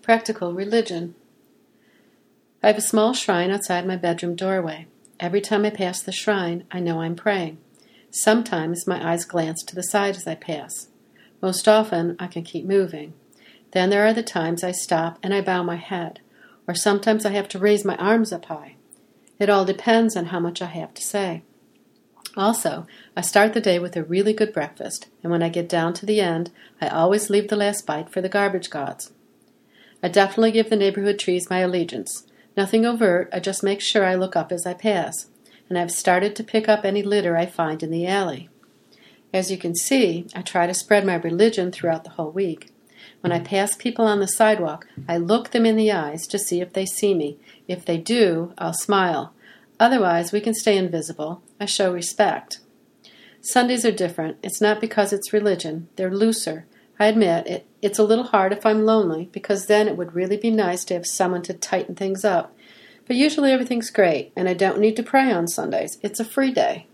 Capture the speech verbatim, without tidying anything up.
Practical religion. I have a small shrine outside my bedroom doorway. Every time I pass the shrine, I know I'm praying. Sometimes my eyes glance to the side as I pass. Most often, I can keep moving. Then there are the times I stop and I bow my head, or sometimes I have to raise my arms up high. It all depends on how much I have to say. Also, I start the day with a really good breakfast, and when I get down to the end, I always leave the last bite for the garbage gods. I definitely give the neighborhood trees my allegiance. Nothing overt, I just make sure I look up as I pass, and I've started to pick up any litter I find in the alley. As you can see, I try to spread my religion throughout the whole week. When I pass people on the sidewalk, I look them in the eyes to see if they see me. If they do, I'll smile. Otherwise, we can stay invisible. I show respect. Sundays are different. It's not because it's religion. They're looser. I admit it, it's a little hard if I'm lonely, because then it would really be nice to have someone to tighten things up. But usually everything's great, and I don't need to pray on Sundays. It's a free day.